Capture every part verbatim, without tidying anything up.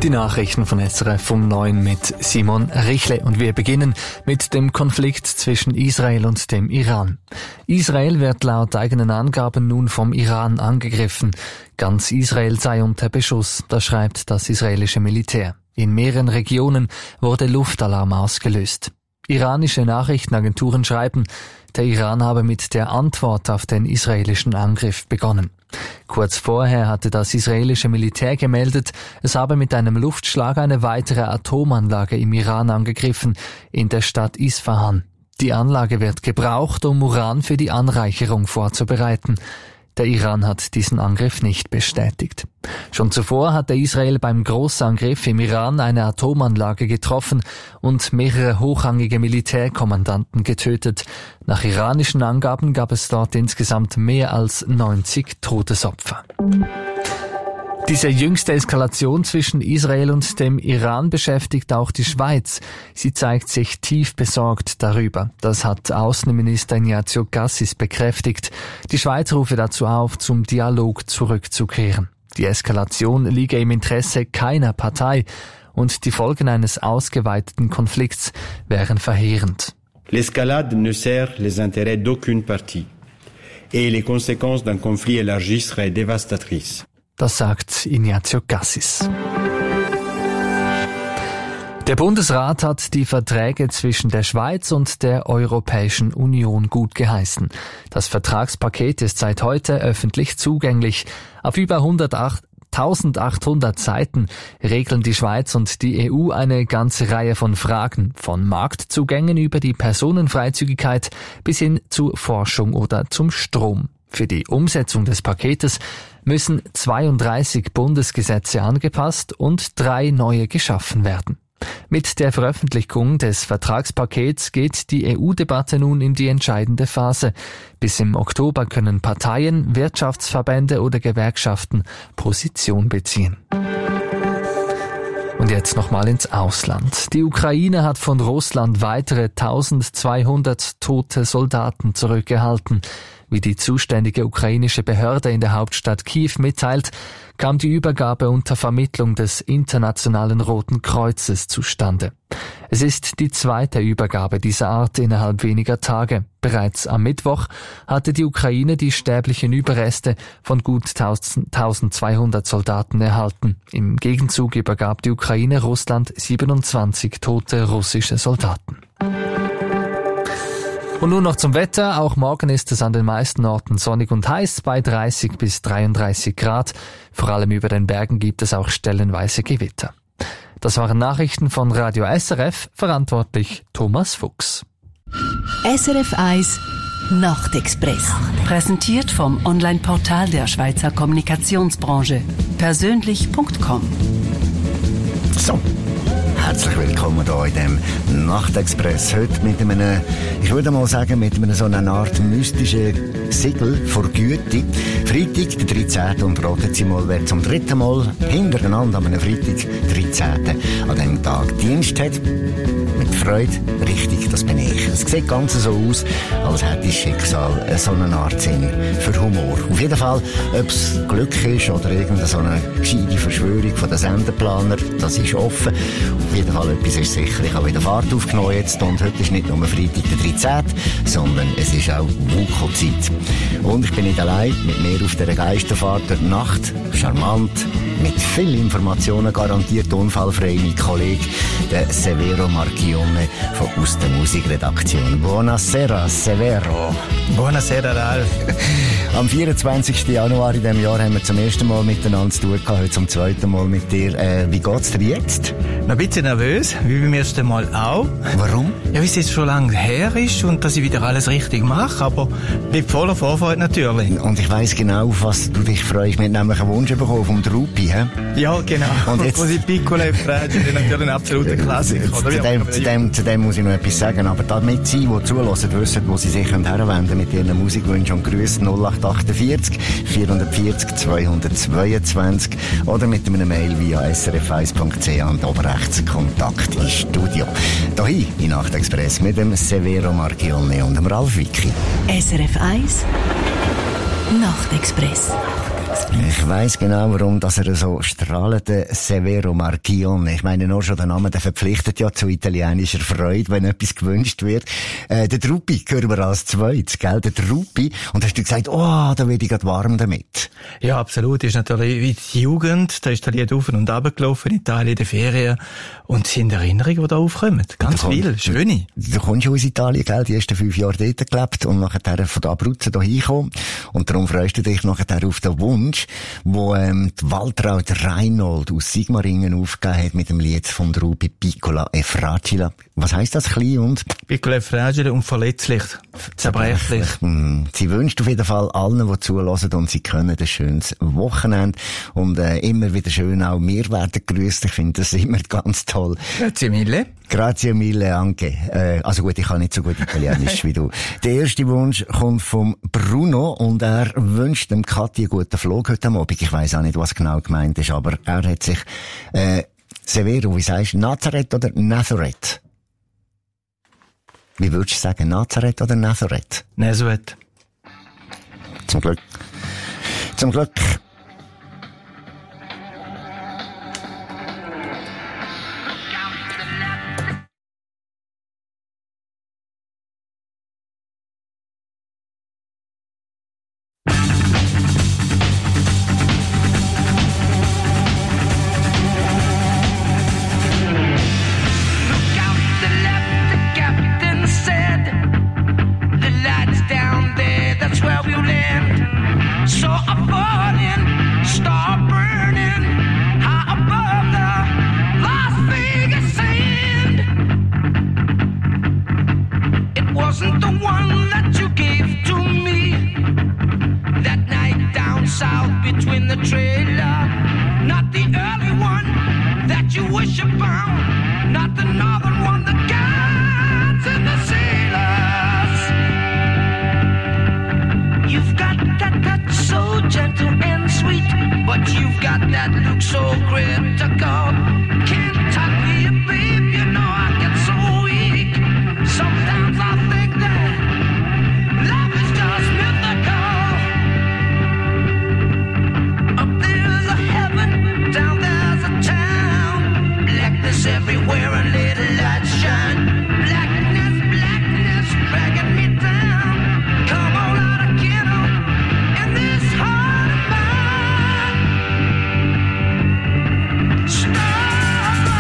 Die Nachrichten von S R F um neun mit Simon Richle und wir beginnen mit dem Konflikt zwischen Israel und dem Iran. Israel wird laut eigenen Angaben nun vom Iran angegriffen. Ganz Israel sei unter Beschuss, das schreibt das israelische Militär. In mehreren Regionen wurde Luftalarm ausgelöst. Iranische Nachrichtenagenturen schreiben, der Iran habe mit der Antwort auf den israelischen Angriff begonnen. Kurz vorher hatte das israelische Militär gemeldet, es habe mit einem Luftschlag eine weitere Atomanlage im Iran angegriffen, in der Stadt Isfahan. Die Anlage wird gebraucht, um Uran für die Anreicherung vorzubereiten. Der Iran hat diesen Angriff nicht bestätigt. Schon zuvor hatte Israel beim Großangriff im Iran eine Atomanlage getroffen und mehrere hochrangige Militärkommandanten getötet. Nach iranischen Angaben gab es dort insgesamt mehr als neunzig Todesopfer. Diese jüngste Eskalation zwischen Israel und dem Iran beschäftigt auch die Schweiz. Sie zeigt sich tief besorgt darüber. Das hat Außenminister Ignazio Cassis bekräftigt. Die Schweiz rufe dazu auf, zum Dialog zurückzukehren. Die Eskalation liege im Interesse keiner Partei und die Folgen eines ausgeweiteten Konflikts wären verheerend. L'escalade ne sert les intérêts d'aucune partie et les conséquences d'un conflit élargi seraient dévastatrices. Das sagt Ignazio Cassis. Der Bundesrat hat die Verträge zwischen der Schweiz und der Europäischen Union gut geheißen. Das Vertragspaket ist seit heute öffentlich zugänglich. Auf über eintausendachthundert Seiten regeln die Schweiz und die E U eine ganze Reihe von Fragen, von Marktzugängen über die Personenfreizügigkeit bis hin zu Forschung oder zum Strom. Für die Umsetzung des Paketes müssen zweiunddreißig Bundesgesetze angepasst und drei neue geschaffen werden. Mit der Veröffentlichung des Vertragspakets geht die E U-Debatte nun in die entscheidende Phase. Bis im Oktober können Parteien, Wirtschaftsverbände oder Gewerkschaften Position beziehen. Und jetzt nochmal ins Ausland. Die Ukraine hat von Russland weitere eintausendzweihundert tote Soldaten zurückgehalten. Wie die zuständige ukrainische Behörde in der Hauptstadt Kiew mitteilt, kam die Übergabe unter Vermittlung des Internationalen Roten Kreuzes zustande. Es ist die zweite Übergabe dieser Art innerhalb weniger Tage. Bereits am Mittwoch hatte die Ukraine die sterblichen Überreste von gut eintausendzweihundert Soldaten erhalten. Im Gegenzug übergab die Ukraine Russland siebenundzwanzig tote russische Soldaten. Und nun noch zum Wetter. Auch morgen ist es an den meisten Orten sonnig und heiß bei dreißig bis dreiunddreißig Grad. Vor allem über den Bergen gibt es auch stellenweise Gewitter. Das waren Nachrichten von Radio S R F, verantwortlich Thomas Fuchs. S R F eins Nachtexpress. Präsentiert vom Online-Portal der Schweizer Kommunikationsbranche. Persönlich Punkt com. So. Herzlich willkommen hier in dem Nachtexpress. Heute mit einem, ich würde mal sagen, mit einer so einer Art mystischen Siegel vor Güte. Freitag, der dreizehnte und raten Sie mal, wer zum dritten Mal hintereinander an einem Freitag, dreizehnten an diesem Tag Dienst hat. Mit Freude, richtig, das bin ich. Es sieht ganz so aus, als hätte das Schicksal so eine Art Sinn für Humor. Auf jeden Fall, ob es Glück ist oder irgendeine so eine gescheite Verschwörung von den Senderplaner, das ist offen. Auf jeden Fall etwas ist sicher. Ich habe wieder Fahrt aufgenommen jetzt und heute ist nicht nur Freitag der dreizehnte, sondern es ist auch W U K O-Zeit. Und ich bin nicht allein, mit mir auf dieser Geisterfahrt der Nacht, charmant, mit viel Informationen, garantiert unfallfrei, mein Kollege, der Severo Marchione von aus der Musikredaktion. Buonasera, Severo. Buonasera, Ralf. Am vierundzwanzigsten Januar in diesem Jahr haben wir zum ersten Mal miteinander zu tun gehabt, heute zum zweiten Mal mit dir. Äh, wie geht's dir jetzt? Ein bisschen nervös, wie beim ersten Mal auch. Warum? Ja, weil es jetzt schon lange her ist und dass ich wieder alles richtig mache, aber mit voller Vorfreude natürlich. Und ich weiss genau, auf was du dich freust. Wir haben nämlich einen Wunsch bekommen vom Drupi, hä? Ja, genau. Und jetzt... die Piccolo e Fragile ist natürlich ein absoluter Klassiker. Zu, zu, dem, zu, dem, zu dem muss ich noch etwas sagen, aber damit Sie, die zulassen, wissen, wo Sie sich herwenden können mit Ihren Musikwünschen und Grüßen null acht achtundvierzig vierhundertvierzig zweihundertzweiundzwanzig oder mit einem Mail via s r f eins punkt c h und oben rechts Kontakt ins Studio. Hier in Nachtexpress mit dem Severo Marchione und dem Ralf Wicki. S R F eins Nachtexpress. Ich weiss genau, warum dass er so strahlt, der Severo Marchionne. Ich meine, nur schon der Name, der verpflichtet ja zu italienischer Freude, wenn etwas gewünscht wird. Äh, der Truppi hören wir als zweites, gell? Der Truppi. Und hast du gesagt, oh, da werde ich grad warm damit. Ja, absolut. Das ist natürlich wie die Jugend. Da ist der Lied auf und ab gelaufen in Italien in den Ferien. Und es sind Erinnerungen, die da aufkommen. Ganz viel. Schöne. Du kommst ja aus Italien, gell? Die ersten fünf Jahre dort gelebt und nachher von da Abruzzen hier hinkommen. Und darum freust du dich nachher auf den Wunsch, wo ähm, die Waltraud Reinhold aus Sigmaringen aufgegeben hat mit dem Lied von Truppi Piccola e Fragile. Was heisst das? Klein und? Piccola e Fragile und verletzlich. Zerbrechlich. Sie wünscht auf jeden Fall allen, die zulassen und sie können ein schönes Wochenende. Und äh, immer wieder schön auch wir werden gegrüßt. Ich finde das immer ganz toll. Grazie mille. Grazie mille anche. Äh, also gut, ich kann nicht so gut Italienisch wie du. Der erste Wunsch kommt vom Bruno und er wünscht dem Kathi einen guten Flug heute Abend. Ich weiss auch nicht, was genau gemeint ist, aber er hat sich äh, Severo, wie sagst du, Nazareth oder Nazareth? Wie würdest du sagen, Nazareth oder Nazareth? Nazareth. Zum Glück. Zum Glück. Stop!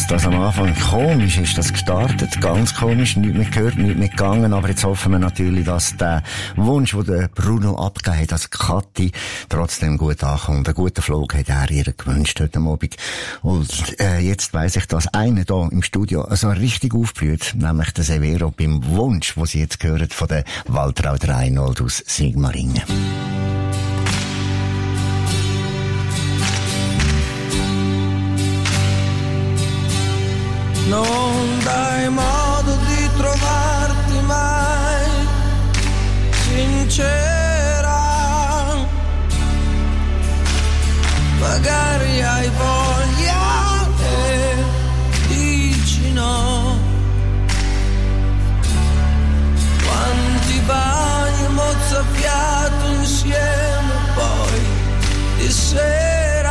dass das am Anfang komisch ist, das gestartet, ganz komisch, nichts mehr gehört, nichts mehr gegangen, aber jetzt hoffen wir natürlich, dass der Wunsch, den der Bruno abgegeben hat, dass Kathi trotzdem gut ankommt. Einen guten Flug hat er ihr gewünscht heute Abend. Und äh, jetzt weiss ich, dass einer da im Studio so richtig aufblüht, nämlich der Severo beim Wunsch, den sie jetzt gehört von der Waltraud Reinhold aus Sigmaringen. Non dai modo di trovarti mai sincera, magari hai voglia e dici no. Quanti bagni mozzafiato insieme poi di sera,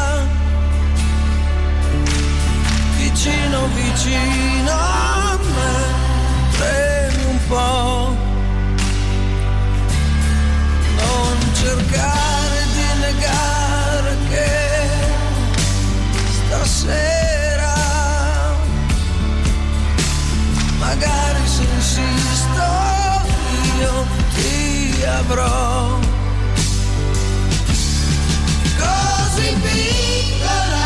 vicino vicino a me, premi un po', non cercare di negare che stasera magari se insisto io ti avrò così piccola.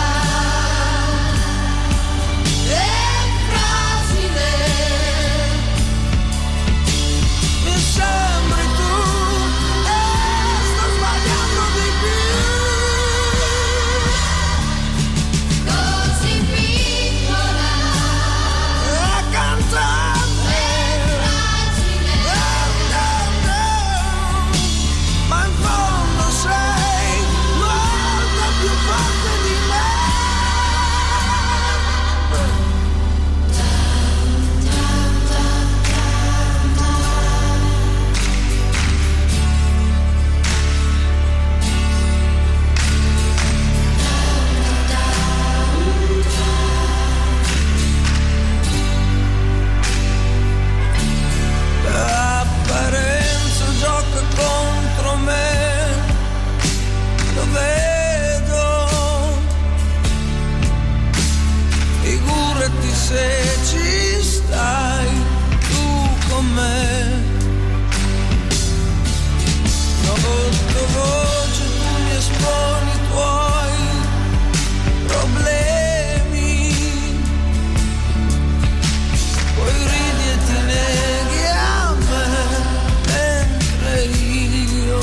Sembri tu e sto sbagliando di più, così piccola e cantante e fragile, ma in fondo sei molto più forte di me. L'apparenza gioca contro me, lo vedo, figurati se ci stai tu con me. Sottovoce tu mi esponi i tuoi problemi, poi ridi e ti neghi a me, mentre io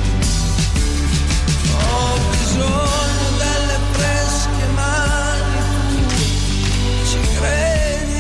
ho bisogno delle fresche mani, tu ci credi?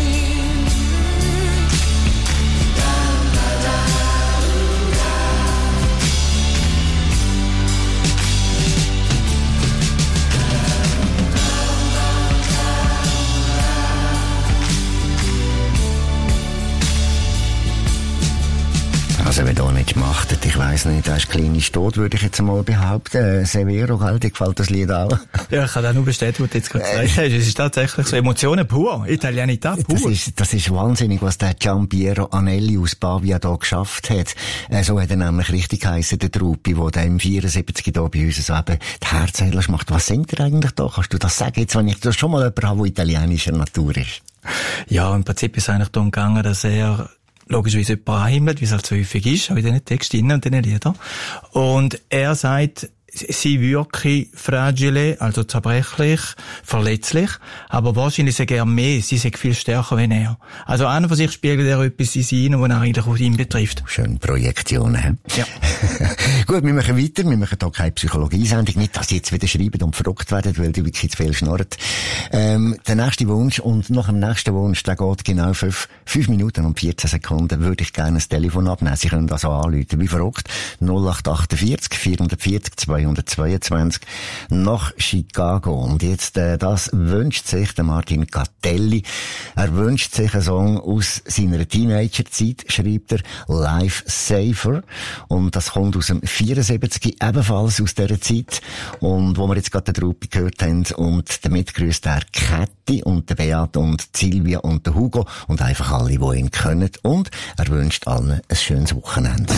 Also, wenn da nicht gemacht hat, ich weiss nicht, das ist klinisch tot, würde ich jetzt mal behaupten. Äh, Severo, gell, dir gefällt das Lied auch? Ja, ich kann auch nur bestätigen, was du jetzt gerade gesagt hast. Es ist tatsächlich so Emotionen pur, Italianità pur. Das ist, das ist wahnsinnig, was der Giampiero Anelli aus Pavia da geschafft hat. Äh, so hat er nämlich richtig geheissen, der Truppi, der im vierundsiebzig da bei uns so eben die Herzheiler macht. Was singt er eigentlich da? Kannst du das sagen, jetzt, wenn ich da schon mal jemanden habe, der italienischer Natur ist? Ja, im Prinzip ist es eigentlich darum gegangen, dass er logischerweise jemand anhimmelt, wie es halt so häufig ist, auch in diesen Texten und diesen Liedern. Und er sagt, sie wirke fragile, also zerbrechlich, verletzlich, aber wahrscheinlich sei er mehr, sie sei viel stärker wie er. Also einer von sich spiegelt er etwas in sich rein, was er eigentlich auch ihn betrifft. Schöne Projektionen. Ja. Gut, wir machen weiter, wir machen hier keine Psychologie-Sendung, nicht, dass Sie jetzt wieder schreiben und verrückt werden, weil die wirklich zu viel schnurrt. Ähm, der nächste Wunsch, und nach dem nächsten Wunsch, der geht genau fünf, fünf Minuten und vierzehn Sekunden, würde ich gerne das Telefon abnehmen. Sie können das auch anrufen, wie verrückt, null acht achtundvierzig vierhundertvierzig zweihundertzweiundzwanzig nach Chicago. Und jetzt, äh, das wünscht sich der Martin Catelli. Er wünscht sich einen Song aus seiner Teenagerzeit, schreibt er, Life Safer. Und das kommt aus dem vierundsiebzig, ebenfalls aus dieser Zeit. Und wo wir jetzt gerade den Truppi gehört haben, und damit grüßt er Käthi und der Beat und Silvia und der Hugo und einfach alle, die ihn kennen. Und er wünscht allen ein schönes Wochenende.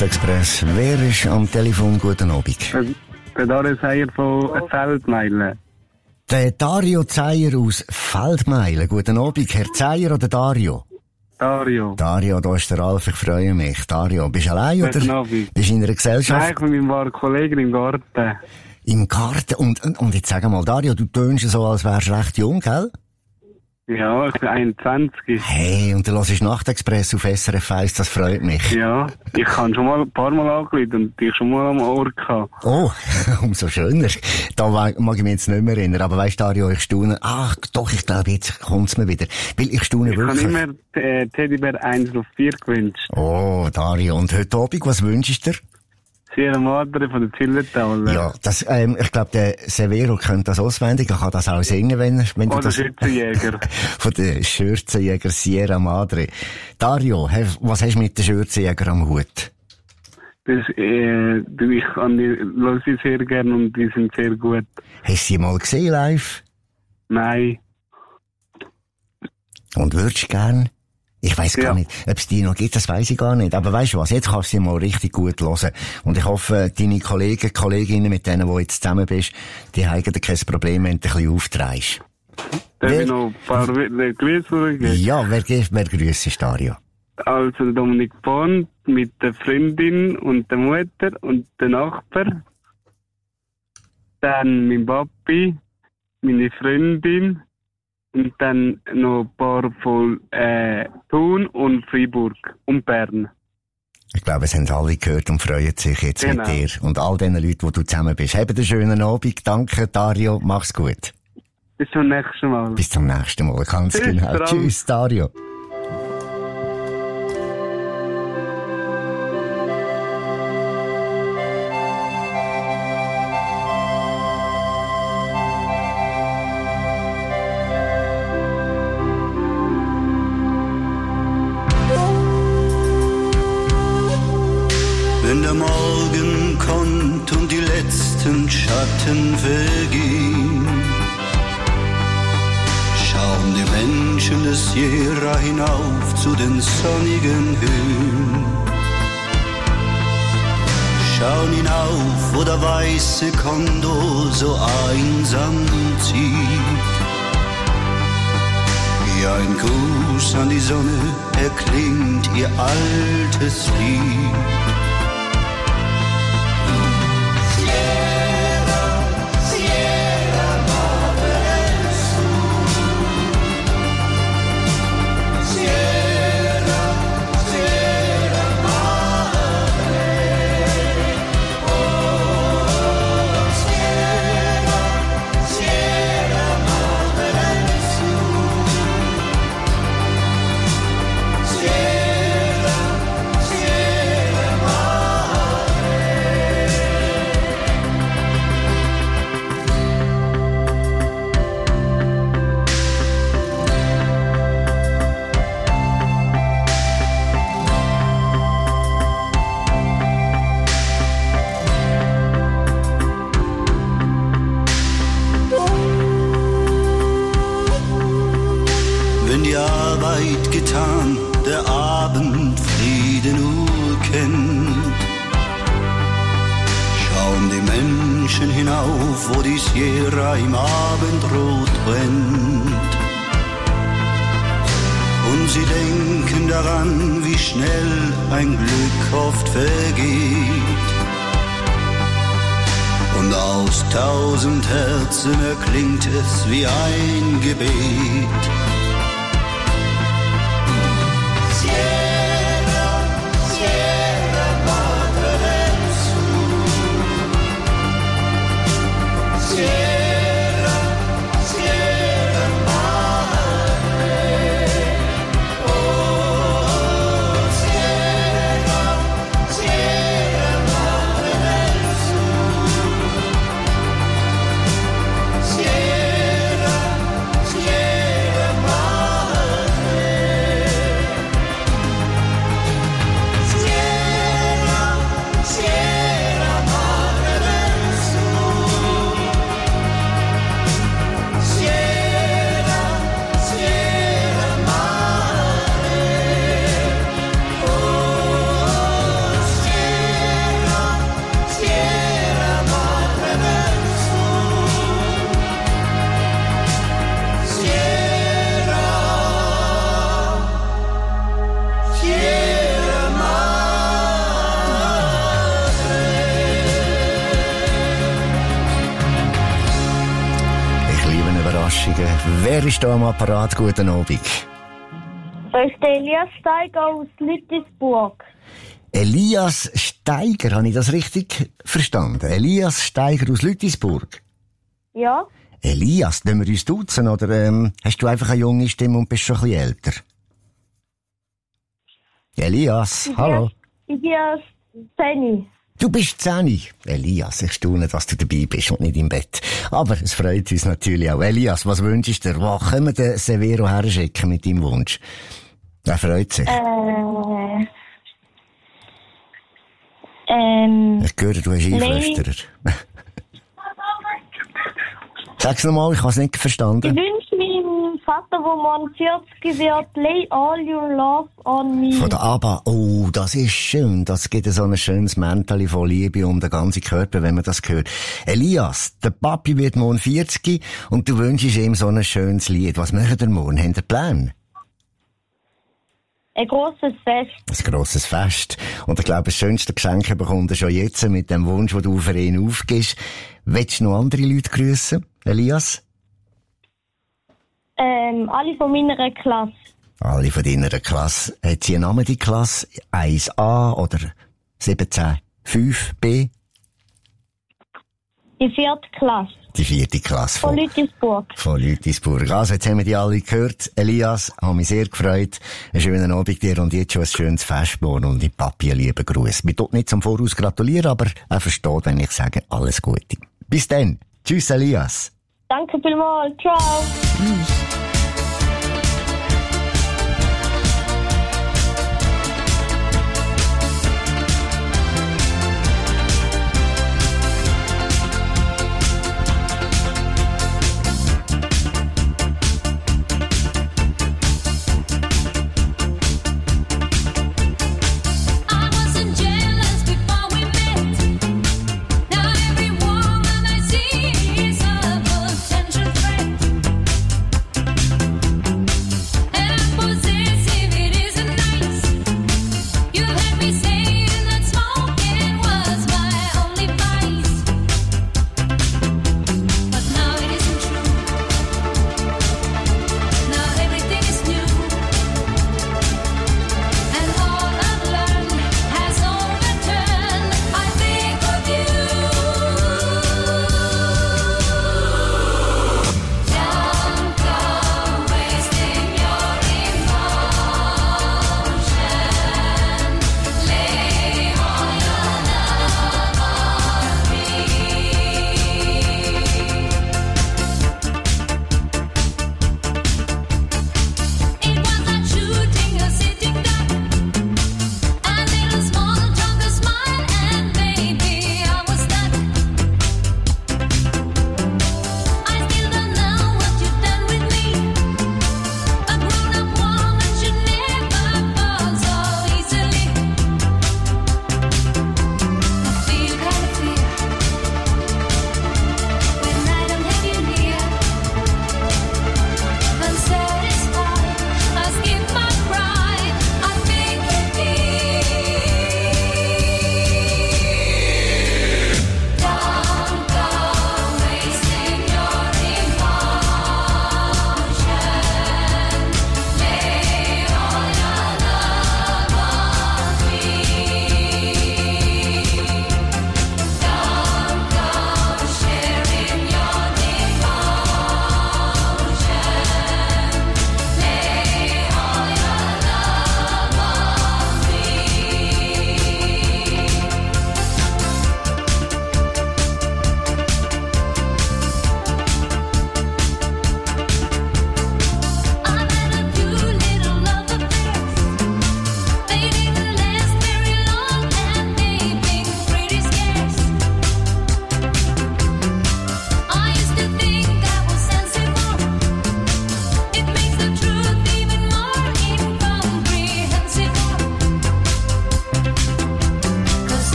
Nachtexpress. Wer ist am Telefon? Guten Abend. Der Dario Zeyer von Feldmeilen. Der Dario Zeyer aus Feldmeilen. Guten Abend, Herr Zeyer oder Dario? Dario. Dario, da ist der Ralf, ich freue mich. Dario, bist du allein oder Guten Abend. bist du in einer Gesellschaft? Nein, ich bin mit meinem Kollegen im Garten. Im Garten? Und, und, und jetzt sag mal, Dario, du tönst so, als wärst du recht jung, gell? Ja, ich bin einundzwanzig. Hey, und du hörst Nachtexpress auf S R F eins, das freut mich. Ja, ich habe schon mal ein paar Mal angerufen und dich schon mal am Ohr gehabt. Oh, umso schöner. Da mag ich mich jetzt nicht mehr erinnern. Aber weisst Dario, ich staune. Ach, doch, ich glaube, jetzt kommt's mir wieder. Weil ich staune ich wirklich. Ich habe immer äh, Teddybär eins auf vier gewünscht. Oh, Dario. Und heute Abend, was wünschst du dir? Sierra Madre von der Zillertaler. Ja, das, ähm, ich glaube, der Severo könnte das auswendig. Er kann das auch singen, wenn, wenn du oh, das... der Schürzenjäger. Von der Schürzenjäger Sierra Madre. Dario, was hast du mit den Schürzenjäger am Hut? Das, äh, ich kann die, höre sie sehr gerne und die sind sehr gut. Hast du sie mal gesehen live? Nein. Und würdest du gern? Ich weiss gar ja. nicht, ob es die noch gibt, das weiss ich gar nicht. Aber weisst du was, jetzt kannst du sie mal richtig gut hören. Und ich hoffe, deine Kollegen, Kolleginnen, mit denen du jetzt zusammen bist, die haben kein Problem, wenn du ein bisschen auftreibst. Darf wer, ich noch ein paar Grüße geben? Ja, wer, wer grüßt Dario? Also Dominik Bond mit der Freundin und der Mutter und der Nachbar. Dann mein Papi, meine Freundin. Und dann noch ein paar von äh, Thun und Freiburg und Bern. Ich glaube, es haben alle gehört und freuen sich jetzt genau. mit dir und all den Leuten, wo du zusammen bist. Habt einen schönen Abend. Danke, Dario. Mach's gut. Bis zum nächsten Mal. Bis zum nächsten Mal. Ganz Tschüss, genau. Dran. Tschüss, Dario. Wenn der Morgen kommt und die letzten Schatten vergehen, schauen die Menschen des Sierra hinauf zu den sonnigen Höhen. Schauen hinauf, wo der weiße Kondor so einsam zieht. Wie ein Gruß an die Sonne erklingt ihr altes Lied. Getan, der Abend Frieden nur kennt. Schauen die Menschen hinauf, wo die Sierra im Abendrot brennt. Und sie denken daran, wie schnell ein Glück oft vergeht. Und aus tausend Herzen erklingt es wie ein Gebet. Sierra, Sierra Überraschungen. Wer ist da am Apparat? Guten Abend. Das ist der Elias Steiger aus Lüttisburg. Elias Steiger, habe ich das richtig verstanden? Elias Steiger aus Lüttisburg? Ja. Elias, wollen wir uns duzen oder ähm, hast du einfach eine junge Stimme und bist schon ein bisschen älter? Elias, Ich hallo. bin Ich bin erst zehn. Du bist zehn. Elias, ich staune, dass du dabei bist und nicht im Bett. Aber es freut uns natürlich auch. Elias, was wünschst du dir? Wo können wir den Severo herschicken mit deinem Wunsch? Er freut sich. Äh. Ähm. Ich höre, du hast Einflüsterer. Sag's nochmal, ich habe es nicht verstanden. Ich wünsche meinem Vater, der morgen vierzig wird, lay all your love on me. Von der ABBA. Oh, das ist schön. Das gibt so ein schönes Mäntel von Liebe um den ganzen Körper, wenn man das hört. Elias, der Papi wird morgen vierzig und du wünschst ihm so ein schönes Lied. Was macht er morgen? Habt ihr Pläne? Ein grosses Fest. Ein grosses Fest. Und ich glaube, das schönste Geschenk bekommt er schon jetzt mit dem Wunsch, den du für ihn aufgibst. Willst du noch andere Leute grüßen, Elias? Ähm, alle von meiner Klasse. Alle von deiner Klasse. Hat sie einen Namen, die Klasse? eins a oder siebzehn fünf b? Die vierte Klasse. Die vierte Klasse Von von, Lüttisburg. von Lüttisburg. Also, jetzt haben wir die alle gehört. Elias, habe mich sehr gefreut. Einen schönen Abend dir und jetzt schon ein schönes Festmorgen und die Papi einen lieben Gruß. Wir tut nicht zum Voraus gratulieren, aber er versteht, wenn ich sage, alles Gute. Bis dann. Tschüss, Elias. Danke vielmals. Ciao. Tschüss.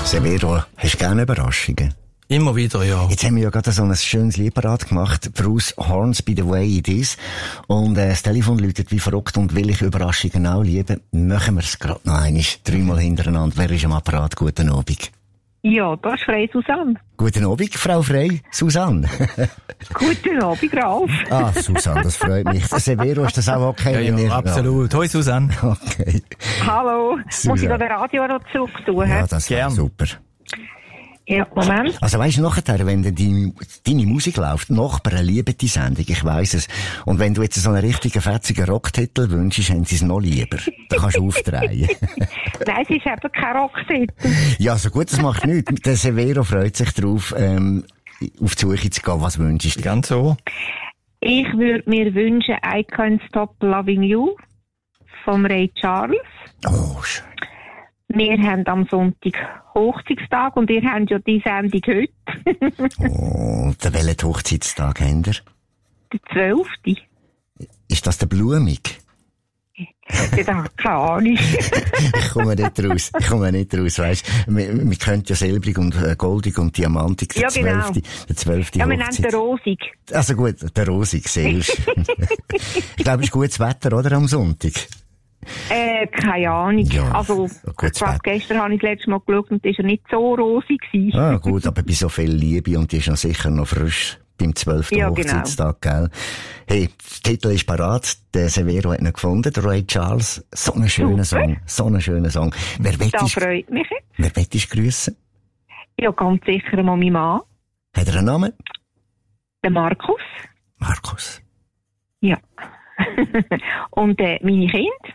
Severo, hast du gerne Überraschungen? Immer wieder, ja. Jetzt haben wir ja gerade so ein schönes Lied parat gemacht. Bruce Hornsby, The Way It Is. Und äh, das Telefon läutet wie verrückt und will ich Überraschungen auch lieben. Machen wir es gerade noch einmal, dreimal hintereinander. Wer ist am Apparat? Guten Abend. Ja, da ist Frei Susanne. Guten Abend, Frau Frei. Susanne. Guten Abend, Ralf. Ah, Susanne, das freut mich. Severo, ist das auch okay? Ja, ja, absolut. Hoi, Susanne. Okay. Hallo. Susanne. Muss ich da den Radio noch zurück tun? Ja, das wäre super. Ja, Moment. Also weisst du, nachher, wenn deine, deine Musik läuft, Nachbarn lieben die Sendung, ich weiss es. Und wenn du jetzt so einen richtigen fetzigen Rocktitel wünschst, haben sie es noch lieber. Dann kannst du aufdrehen. Nein, es ist eben kein Rocktitel. Ja, so gut, das macht nichts. Der Severo freut sich drauf, ähm, auf die Suche zu gehen. Was wünschst du? Ganz so. Ich würde mir wünschen, I Can't Stop Loving You vom Ray Charles. Oh, schön. Wir haben am Sonntag Hochzeitstag und ihr habt ja die Sendung heute. Oh, der welchen Hochzeitstag habt ihr? Der zwölfte. Ist das der Blumig? Ja, keine Ahnung. Ich komme nicht raus. Ich komme nicht raus, weisst. Wir, wir können ja silbrig und äh, goldig und diamantig. Der Ja, genau. zwölfte, der zwölfte Ja, wir Hochzeit. nennen den Rosig. Also gut, der Rosig, sehr schön. Ich glaube, es ist gutes Wetter, oder, am Sonntag? Äh, keine Ahnung. Ja, also, gut, ich glaube, gestern habe ich das letzte Mal geschaut und das war ja nicht so rosig gewesen. Ah, gut, aber bei so viel Liebe und die ist noch sicher noch frisch beim zwölften Ja, Hochzeitstag, gell? Hey, der Titel ist parat, der Severo hat ihn gefunden, der Ray Charles. So einen schönen Super. Song, so einen schönen Song. Wer Das wettest, freut mich jetzt. wer wettest grüssen? Ja, ganz sicher mal mein Mann, Hat er einen Namen? der Markus. Markus. Ja. Und äh, meine Kinder.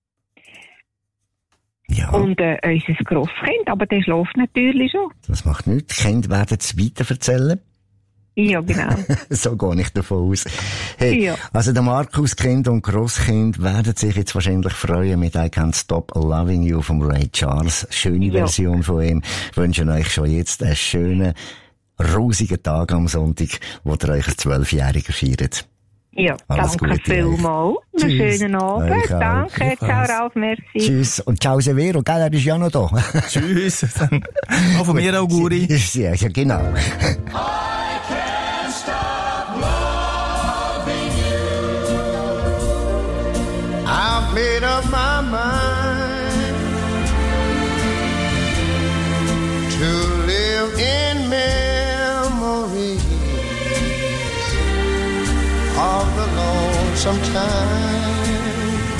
Ja, Und äh, unser Grosskind, aber der schläft natürlich schon. das macht nichts. Die Kinder werden es weiter erzählen. Ja, genau. So gehe ich davon aus. Hey, Ja. also der Markus, Kind und Grosskind werden sich jetzt wahrscheinlich freuen mit I Can't Stop Loving You vom Ray Charles. Schöne Ja. Version von ihm. Wünschen euch schon jetzt einen schönen, rosigen Tag am Sonntag, wo ihr euch als Zwölfjähriger feiert. Ja, Alles danke Gute vielmals. Einen Tschüss. schönen Abend. Euch auch. Danke. Ciao, Ralf. Merci. Tschüss. Und ciao Severo, gell, er ist ja noch da. Tschüss. Auch von mir, Auguri. Ja, ja, genau. I've made up my mind to live in memories of the lonesome time.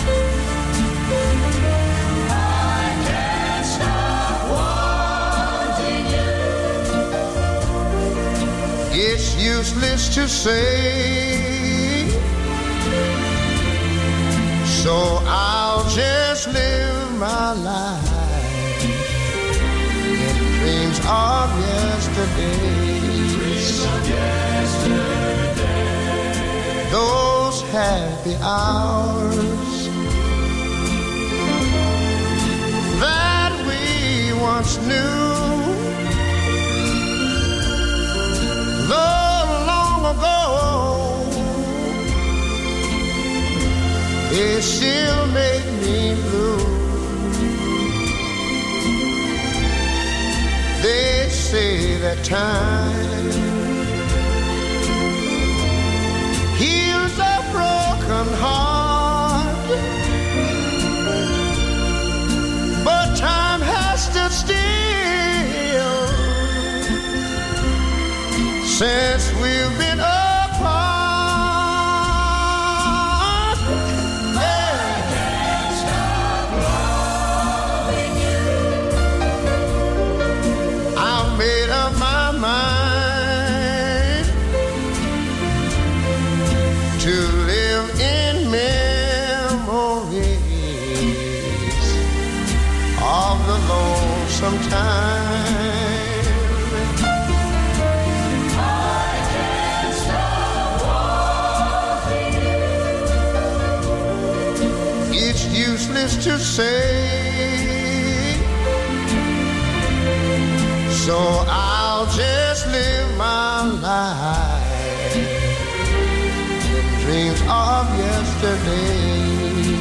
I can't stop wanting you. It's useless to say, so I'll just live my life in dreams of yesterday. Dreams of yesterday. Those happy hours that we once knew. Though long ago, they still make me blue. They say that time heals a broken heart, but time has stood still since we've been apart. Sometime I can't stop wanting you. It's useless to say, so I'll just live my life in dreams of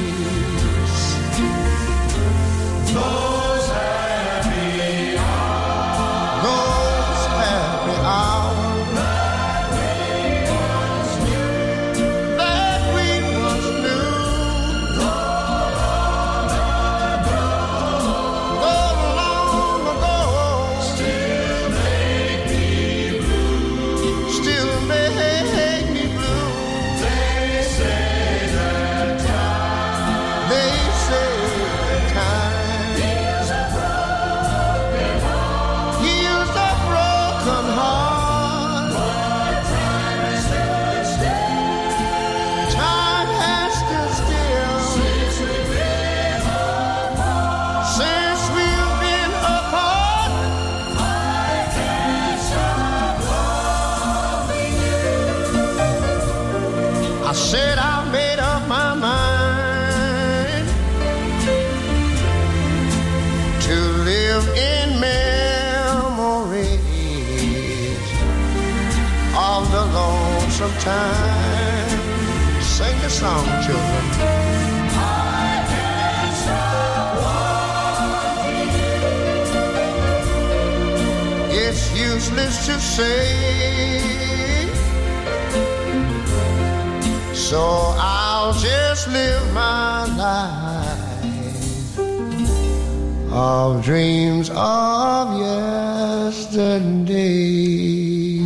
yesterdays. Those happy hours said I made up my mind to live in memories of the lonesome time. Sing the song, children. I can't stop walking. It's useless to say, so I'll just live my life of dreams of yesterday.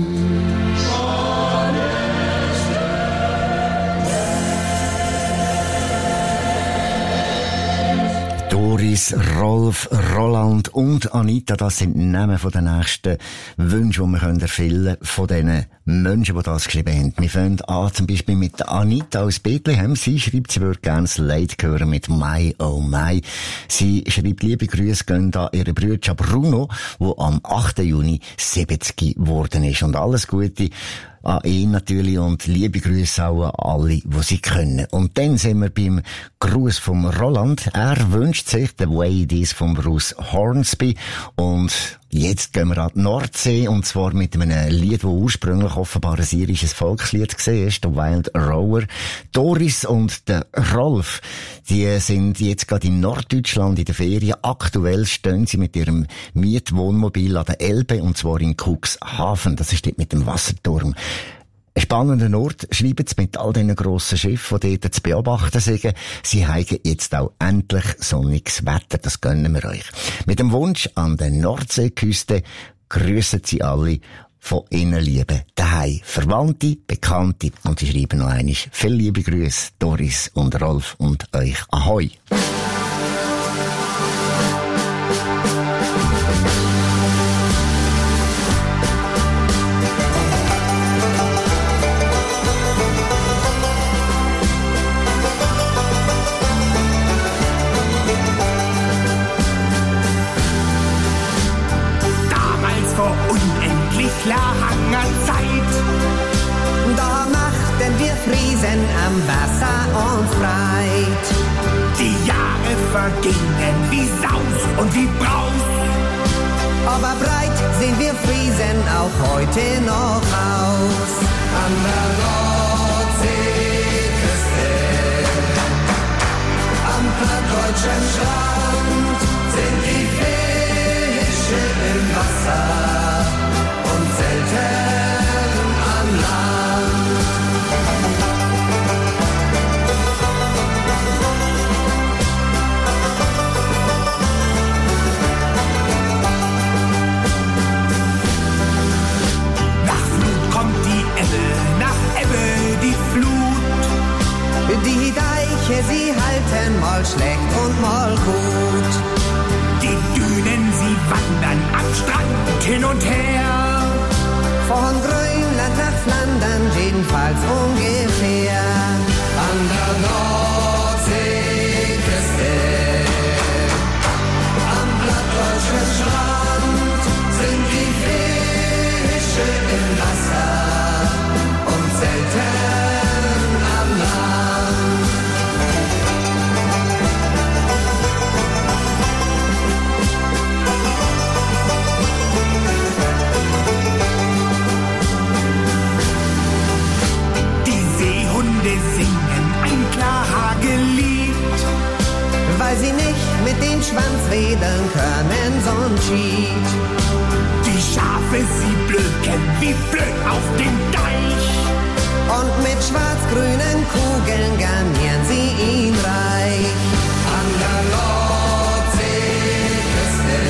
Doris, Rolf, Roland und Anita, das sind die Namen von den nächsten Wünschen, die wir erfüllen können, von diesen Menschen, die das geschrieben haben. Wir fangen an, zum Beispiel mit der Anita aus Bethlehem. Sie schreibt, sie würde gerne das Lied hören mit My Oh My. Sie schreibt, liebe Grüße gehen an ihren Bruder Bruno, der am achten Juni siebzig geworden ist. Und alles Gute an ihn natürlich und liebe Grüße auch an alle, die sie können. Und dann sind wir beim Gruß vom Roland. Er wünscht sich The Way It Is von Bruce Hornsby. Und jetzt gehen wir an die Nordsee, und zwar mit einem Lied, das ursprünglich offenbar ein irisches Volkslied war, ist der Wild Rower. Doris und der Rolf, die sind jetzt gerade in Norddeutschland in der Ferien. Aktuell stehen sie mit ihrem Mietwohnmobil an der Elbe, und zwar in Cuxhaven. Das ist dort mit dem Wasserturm. Ein spannender Ort, schreiben sie, mit all diesen grossen Schiffen, die dort zu beobachten sind. Sie haben jetzt auch endlich sonniges Wetter, das gönnen wir euch. Mit dem Wunsch an der Nordseeküste grüssen sie alle von ihnen Liebe daheim. Verwandte, Bekannte, und sie schreiben noch einmal viele liebe Grüße, Doris und Rolf, und euch Ahoi. Langer Zeit. Da machten wir Friesen am Wasser und breit. Die Jahre vergingen wie Saus und wie Braus. Aber breit sehen wir Friesen auch heute noch aus. An der Nordseeküste, am plattdeutschen Strand sind die Fische im Wasser. Selten am Land. Nach Flut kommt die Ebbe, nach Ebbe die Flut. Die Deiche, sie halten mal schlecht und mal gut. Die Dünen, sie wandern am Strand hin und her. Von Grönland nach Flandern, jedenfalls ungefähr. An der Nordseeküste, am plattdeutschen Strand sind die Fische im Wasser und selten am Land. Singen ein Klagelied, weil sie nicht mit dem Schwanz wedeln können, so'n Schied. Die Schafe, sie blöken wie blöd auf dem Deich, und mit schwarz-grünen Kugeln garnieren sie ihn reich. An der Nordseeküste,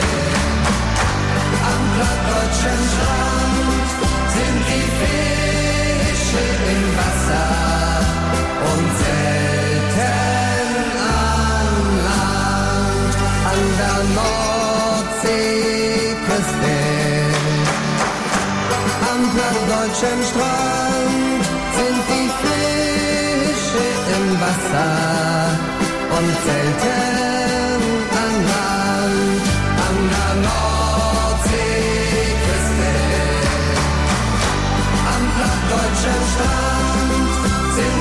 am plattdeutschen Strand sind die Fische im Wasser und selten an Land. An der Nordseeküste, am plattdeutschen Strand sind die Fische im Wasser und selten an Land. An der Nordseeküste, am plattdeutschen Strand sind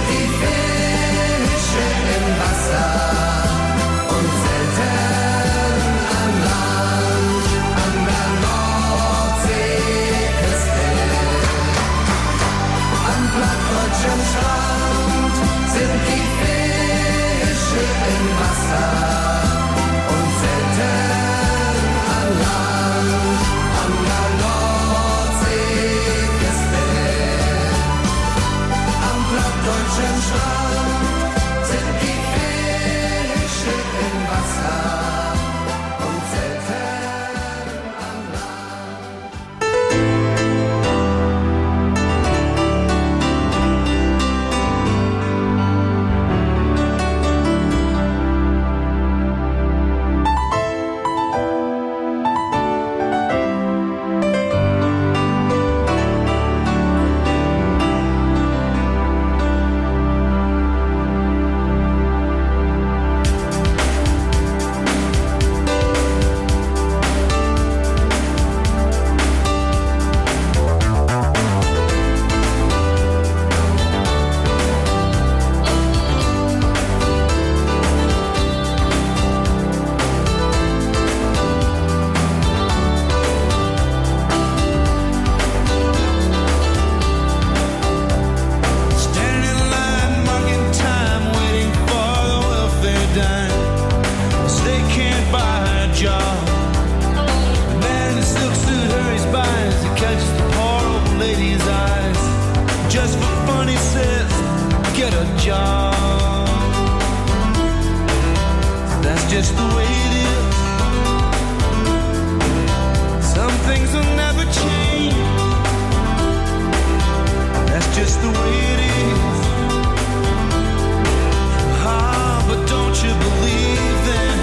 just for fun, he says, get a job. That's just the way it is. Some things will never change. That's just the way it is. Ah, but don't you believe them?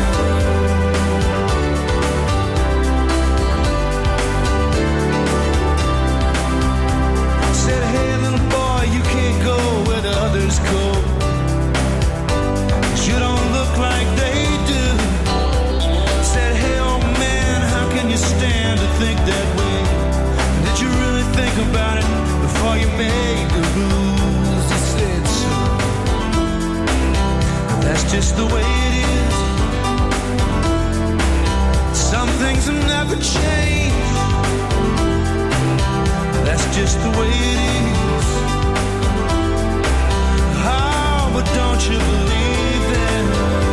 Said, hey little boy, you can't go where the others go, 'cause you don't look like they do. Said, hey old man, how can you stand to think that way? Did you really think about it before you made the rules? He said so. That's just the way it is. Some things will never change. That's just the way it is. Oh, but don't you believe them?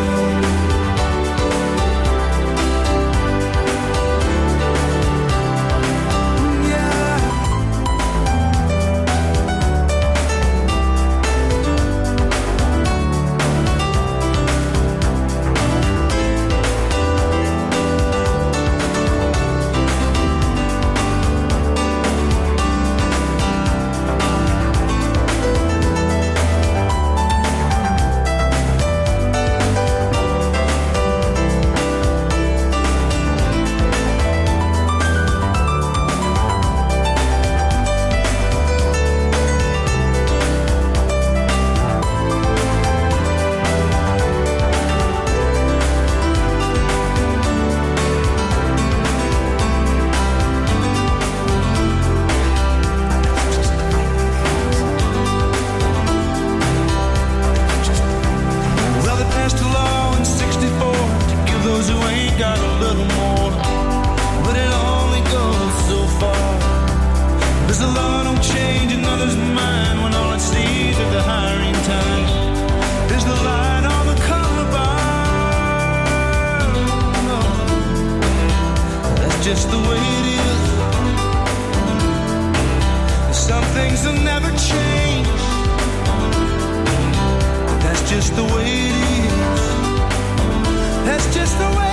Just the way it is. Some things will never change. That's just the way it is. That's just the way it is.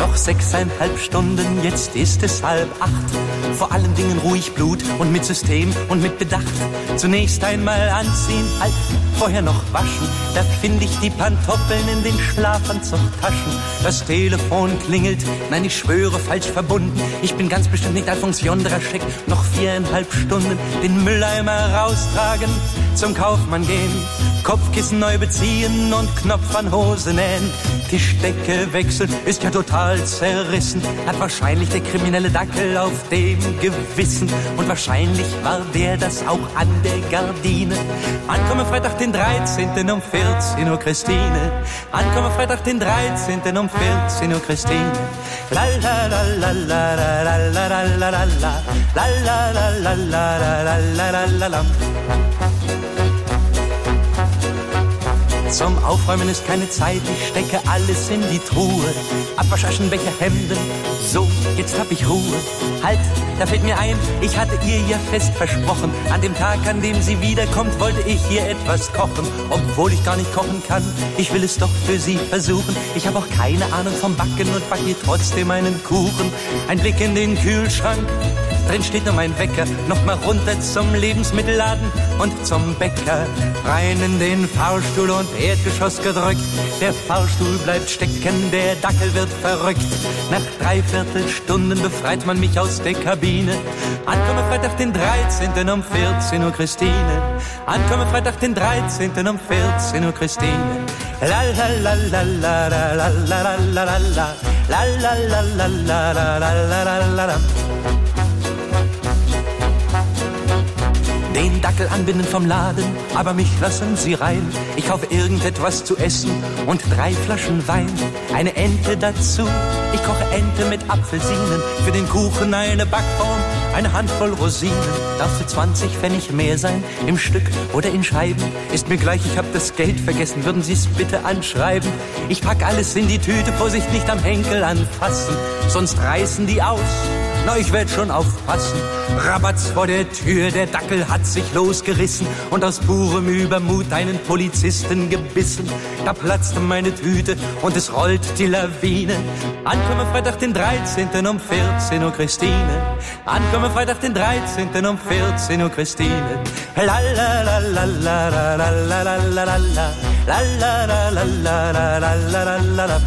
Noch sechseinhalb Stunden, jetzt ist es halb acht. Vor allen Dingen ruhig Blut und mit System und mit Bedacht. Zunächst einmal anziehen, halt, vorher noch waschen. Da finde ich die Pantoffeln in den Schlafanzugtaschen. Das Telefon klingelt, nein, ich schwöre, falsch verbunden. Ich bin ganz bestimmt nicht Alfons Jondraschek. Noch viereinhalb Stunden den Mülleimer raustragen, zum Kaufmann gehen, Kopfkissen neu beziehen und Knopf an Hose nähen. Tischdecke wechseln, ist ja total zerrissen. Hat wahrscheinlich der kriminelle Dackel auf dem Gewissen. Und wahrscheinlich war der das auch an der Gardine. Ankomme Freitag den dreizehnten um vierzehn Uhr Christine. Ankomme Freitag den dreizehnten um vierzehn Uhr Christine. La la la la la la la la la la la la la la la la la la la. Zum Aufräumen ist keine Zeit, ich stecke alles in die Truhe. Abwasch, Aschenbecher, Hemden, so, jetzt hab ich Ruhe. Halt, da fällt mir ein, ich hatte ihr ja fest versprochen. An dem Tag, an dem sie wiederkommt, wollte ich ihr etwas kochen. Obwohl ich gar nicht kochen kann, ich will es doch für sie versuchen. Ich habe auch keine Ahnung vom Backen und back ihr trotzdem einen Kuchen. Ein Blick in den Kühlschrank, drin steht nur mein Wecker. Nochmal runter zum Lebensmittelladen und zum Bäcker. Rein in den Fahrstuhl und Erdgeschoss gedrückt. Der Fahrstuhl bleibt stecken, der Dackel wird verrückt. Nach dreiviertel Stunden befreit man mich aus der Kabine. Ankomme Freitag den dreizehnten um vierzehn Uhr Christine. Ankomme Freitag den dreizehnten um vierzehn Uhr Christine. La la la la la la la la la la la la la la la la la la la la. Den Dackel anbinden vom Laden, aber mich lassen sie rein. Ich kaufe irgendetwas zu essen und drei Flaschen Wein. Eine Ente dazu, ich koche Ente mit Apfelsinen. Für den Kuchen eine Backform, eine Handvoll Rosinen. Darf für zwanzig Pfennig mehr sein, im Stück oder in Scheiben. Ist mir gleich, ich hab das Geld vergessen, würden Sie's bitte anschreiben. Ich pack alles in die Tüte, Vorsicht nicht am Henkel anfassen, sonst reißen die aus. Na, ich werd schon aufpassen. Rabatz vor der Tür, der Dackel hat sich losgerissen und aus purem Übermut einen Polizisten gebissen. Da platzte meine Tüte und es rollt die Lawine. Ankomme Freitag den dreizehnten um vierzehn Uhr Christine. Ankomme Freitag den dreizehnten um vierzehn Uhr Christine. La la la la la la la la la la la la la la la la la la la.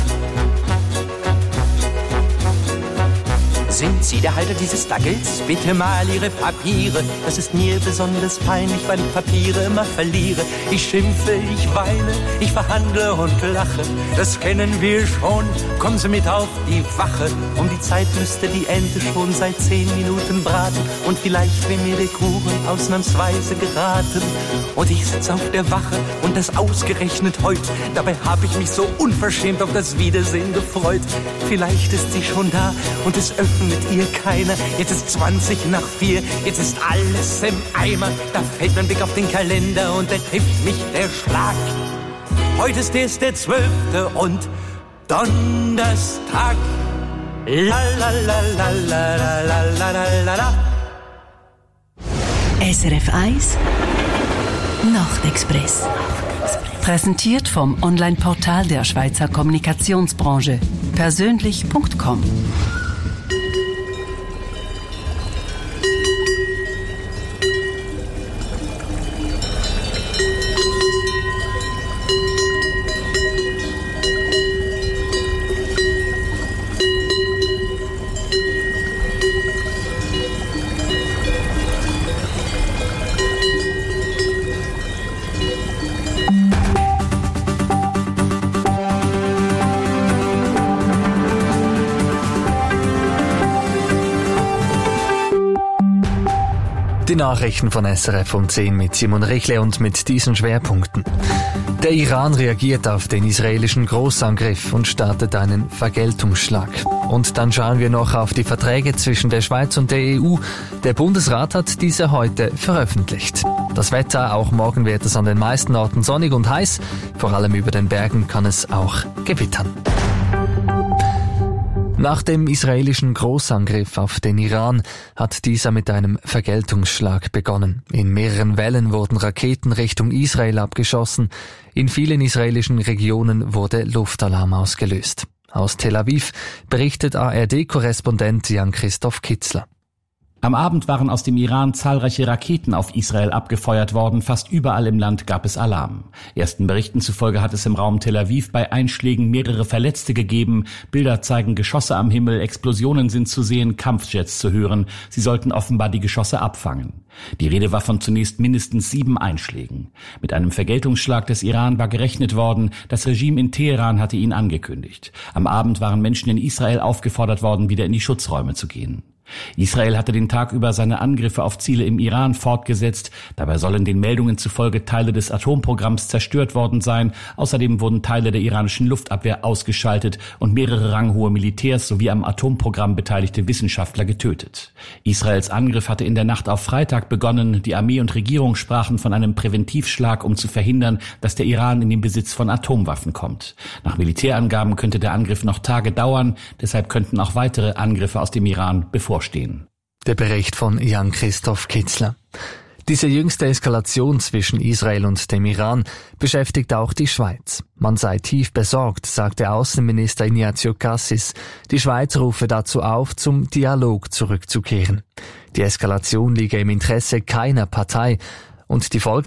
Sind Sie der Halter dieses Dackels? Bitte mal Ihre Papiere. Das ist mir besonders peinlich, weil ich Papiere immer verliere. Ich schimpfe, ich weine, ich verhandle und lache. Das kennen wir schon. Kommen Sie mit auf die Wache. Um die Zeit müsste die Ente schon seit zehn Minuten braten. Und vielleicht wäre mir der Kuchen ausnahmsweise geraten. Und ich sitze auf der Wache und das ausgerechnet heut. Dabei habe ich mich so unverschämt auf das Wiedersehen gefreut. Vielleicht ist sie schon da und es öffnet mit ihr keiner. Jetzt ist zwanzig nach vier, jetzt ist alles im Eimer. Da fällt mein Blick auf den Kalender und da trifft mich der Schlag. Heute ist erst der zwölfte und Donnerstag. La la la la la la la la la la. S R F eins Nachtexpress. Präsentiert vom Online-Portal der Schweizer Kommunikationsbranche. Persönlich Punkt com. Die Nachrichten von S R F um zehn mit Simon Richle und mit diesen Schwerpunkten. Der Iran reagiert auf den israelischen Großangriff und startet einen Vergeltungsschlag. Und dann schauen wir noch auf die Verträge zwischen der Schweiz und der E U. Der Bundesrat hat diese heute veröffentlicht. Das Wetter, auch morgen wird es an den meisten Orten sonnig und heiß. Vor allem über den Bergen kann es auch gewittern. Nach dem israelischen Großangriff auf den Iran hat dieser mit einem Vergeltungsschlag begonnen. In mehreren Wellen wurden Raketen Richtung Israel abgeschossen. In vielen israelischen Regionen wurde Luftalarm ausgelöst. Aus Tel Aviv berichtet A R D-Korrespondent Jan-Christoph Kitzler. Am Abend waren aus dem Iran zahlreiche Raketen auf Israel abgefeuert worden. Fast überall im Land gab es Alarm. Ersten Berichten zufolge hat es im Raum Tel Aviv bei Einschlägen mehrere Verletzte gegeben. Bilder zeigen Geschosse am Himmel, Explosionen sind zu sehen, Kampfjets zu hören. Sie sollten offenbar die Geschosse abfangen. Die Rede war von zunächst mindestens sieben Einschlägen. Mit einem Vergeltungsschlag des Iran war gerechnet worden. Das Regime in Teheran hatte ihn angekündigt. Am Abend waren Menschen in Israel aufgefordert worden, wieder in die Schutzräume zu gehen. Israel hatte den Tag über seine Angriffe auf Ziele im Iran fortgesetzt. Dabei sollen den Meldungen zufolge Teile des Atomprogramms zerstört worden sein. Außerdem wurden Teile der iranischen Luftabwehr ausgeschaltet und mehrere ranghohe Militärs sowie am Atomprogramm beteiligte Wissenschaftler getötet. Israels Angriff hatte in der Nacht auf Freitag begonnen. Die Armee und Regierung sprachen von einem Präventivschlag, um zu verhindern, dass der Iran in den Besitz von Atomwaffen kommt. Nach Militärangaben könnte der Angriff noch Tage dauern. Deshalb könnten auch weitere Angriffe aus dem Iran bevorstehen. Der Bericht von Jan-Christoph Kitzler. Diese jüngste Eskalation zwischen Israel und dem Iran beschäftigt auch die Schweiz. Man sei tief besorgt, sagte Außenminister Ignazio Cassis. Die Schweiz rufe dazu auf, zum Dialog zurückzukehren. Die Eskalation liege im Interesse keiner Partei und die Folgen